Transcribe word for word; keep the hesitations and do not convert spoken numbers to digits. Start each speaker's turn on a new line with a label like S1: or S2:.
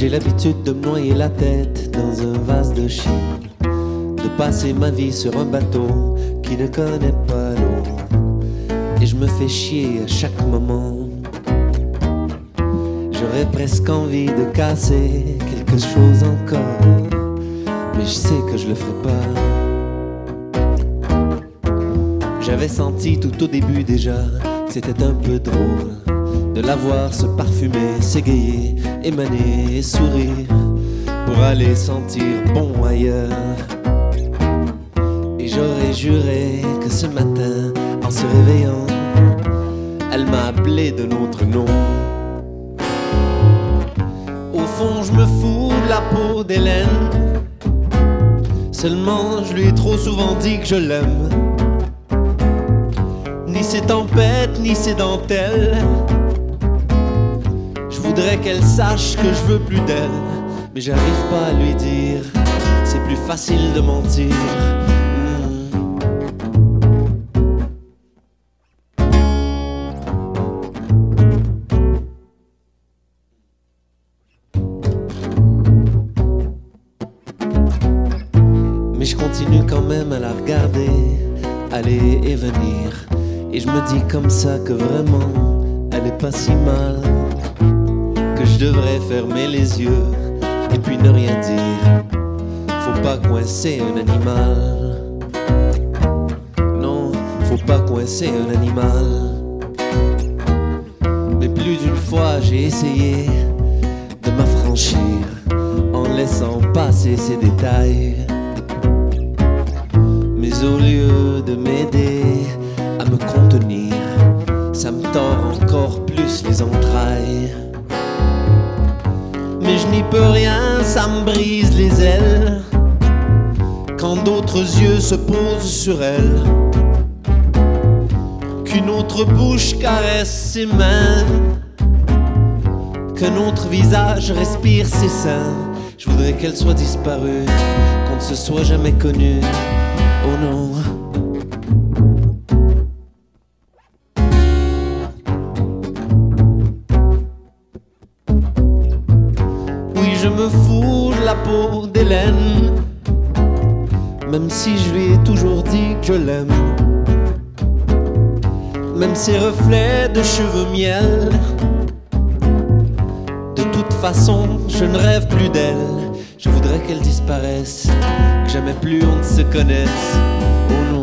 S1: J'ai l'habitude de me noyer la tête dans un vase de Chine, de passer ma vie sur un bateau qui ne connaît pas l'eau. Et je me fais chier à chaque moment. J'aurais presque envie de casser quelque chose encore, mais je sais que je le ferai pas. J'avais senti tout au début déjà que c'était un peu drôle de la voir se parfumer, s'égayer, émaner et sourire pour aller sentir bon ailleurs. Et j'aurais juré que ce matin, en se réveillant, elle m'a appelé de notre nom. Au fond, je me fous de la peau d'Hélène, seulement je lui ai trop souvent dit que je l'aime. Ni ses tempêtes, ni ses dentelles, je voudrais qu'elle sache que je veux plus d'elle, mais j'arrive pas à lui dire, c'est plus facile de mentir. Mais je continue quand même à la regarder, aller et venir, et je me dis comme ça que vraiment, elle est pas si mal, que je devrais fermer les yeux et puis ne rien dire. Faut pas coincer un animal. Non, faut pas coincer un animal. Mais plus d'une fois j'ai essayé de m'affranchir en laissant passer ces détails. Mais au lieu de m'aider à me contenir, ça me tord encore plus les entrailles. Mais je n'y peux rien, ça me brise les ailes quand d'autres yeux se posent sur elle, qu'une autre bouche caresse ses mains, qu'un autre visage respire ses seins. Je voudrais qu'elle soit disparue, qu'on ne se soit jamais connu. Oh non. Je me fous de la peau d'Hélène, même si je lui ai toujours dit que je l'aime. Même ses reflets de cheveux miel, de toute façon je ne rêve plus d'elle. Je voudrais qu'elle disparaisse, que jamais plus on ne se connaisse. Oh non.